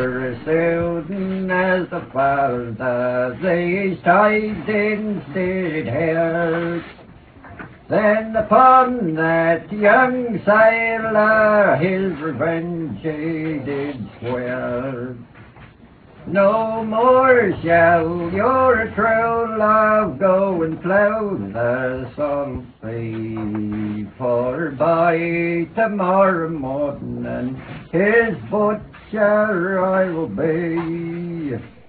as soon as the father these tidings did hear. Then upon that young sailor his revenge he did swear. No more shall your true love go and plough the salt sea, for by tomorrow morning his butcher I will be.